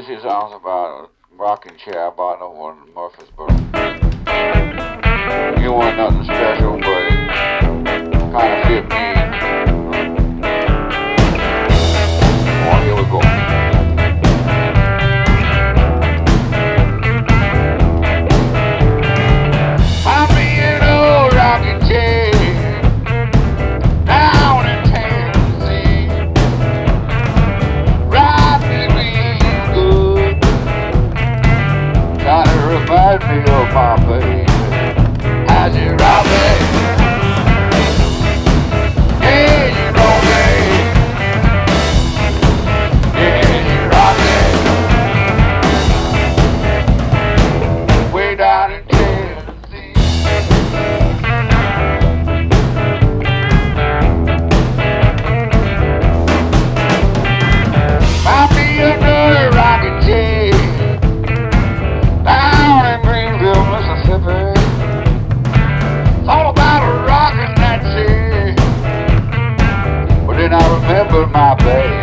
This is songs about a rocking chair I bought over in Murfreesboro. It wasn't nothing special, but it kind of fit me. Oh, here we go. I'm being old rocking chair down in Tennessee. Rock me real good. Kinda remind me of my baby. As you rock me, yeah, you rock me, yeah, you rock me. Way down in Tennessee. Might be another rocking chair down in Greenville, Mississippi. It's all about a rockin' that chair. But then I remembered my baby.